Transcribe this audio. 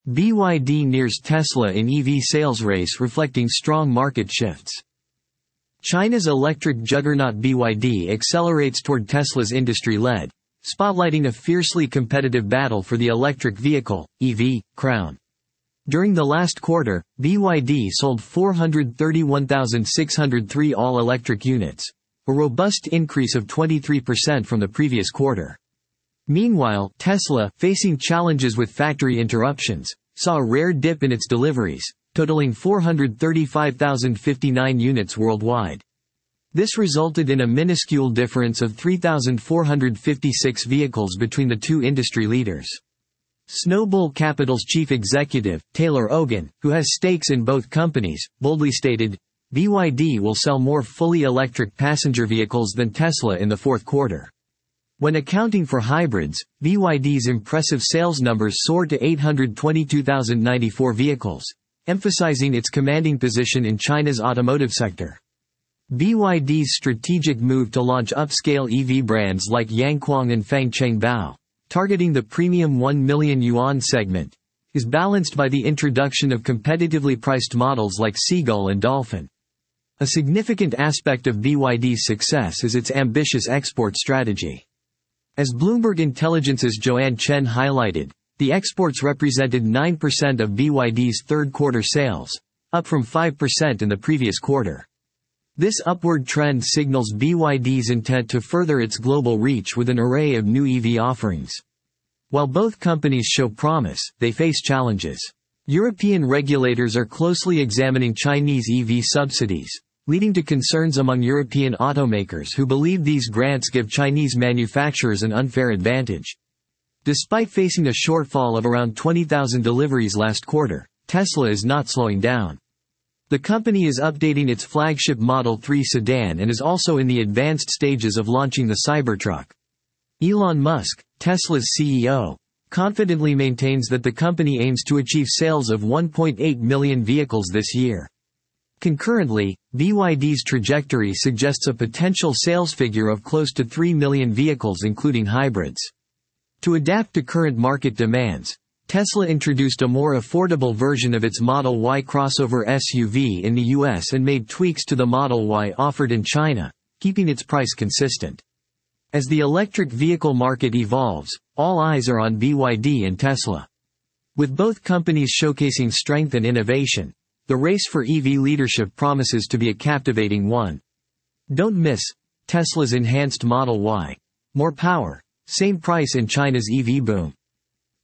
BYD nears Tesla in EV sales race reflecting strong market shifts. China's electric juggernaut BYD accelerates toward Tesla's industry lead, spotlighting a fiercely competitive battle for the electric vehicle, EV, crown. During the last quarter, BYD sold 431,603 all-electric units, a robust increase of 23% from the previous quarter. Meanwhile, Tesla, facing challenges with factory interruptions, saw a rare dip in its deliveries, totaling 435,059 units worldwide. This resulted in a minuscule difference of 3,456 vehicles between the two industry leaders. Snowbull Capital's chief executive, Taylor Ogan, who has stakes in both companies, boldly stated, BYD will sell more fully electric passenger vehicles than Tesla in the fourth quarter. When accounting for hybrids, BYD's impressive sales numbers soared to 822,094 vehicles, emphasizing its commanding position in China's automotive sector. BYD's strategic move to launch upscale EV brands like Yangquang and Fangchengbao, targeting the premium 1 million yuan segment, is balanced by the introduction of competitively priced models like Seagull and Dolphin. A significant aspect of BYD's success is its ambitious export strategy. As Bloomberg Intelligence's Joanne Chen highlighted, the exports represented 9% of BYD's third-quarter sales, up from 5% in the previous quarter. This upward trend signals BYD's intent to further its global reach with an array of new EV offerings. While both companies show promise, they face challenges. European regulators are closely examining Chinese EV subsidies, leading to concerns among European automakers who believe these grants give Chinese manufacturers an unfair advantage. Despite facing a shortfall of around 20,000 deliveries last quarter, Tesla is not slowing down. The company is updating its flagship Model 3 sedan and is also in the advanced stages of launching the Cybertruck. Elon Musk, Tesla's CEO, confidently maintains that the company aims to achieve sales of 1.8 million vehicles this year. Concurrently, BYD's trajectory suggests a potential sales figure of close to 3 million vehicles including hybrids. To adapt to current market demands, Tesla introduced a more affordable version of its Model Y crossover SUV in the US and made tweaks to the Model Y offered in China, keeping its price consistent. As the electric vehicle market evolves, all eyes are on BYD and Tesla. With both companies showcasing strength and innovation, the race for EV leadership promises to be a captivating one. Don't miss Tesla's enhanced Model Y. More power, same price in China's EV boom.